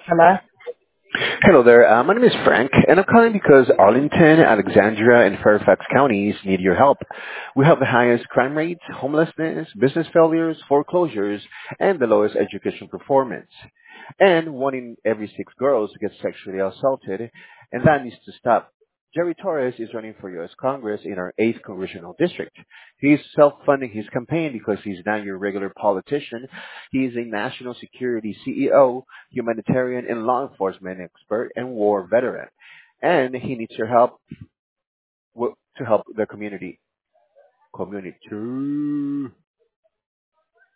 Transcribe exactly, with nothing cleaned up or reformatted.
Hello? Hello there. Uh, my name is Frank, and I'm calling because Arlington, Alexandria, and Fairfax counties need your help. We have the highest crime rates, homelessness, business failures, foreclosures, and the lowest education performance. And one in every six girls gets sexually assaulted, and that needs to stop. Jerry Torres is running for U S. Congress in our eighth Congressional District. He's self-funding his campaign because he's not your regular politician. He is a national security C E O, humanitarian and law enforcement expert, and war veteran. And he needs your help w- to help the community. Community.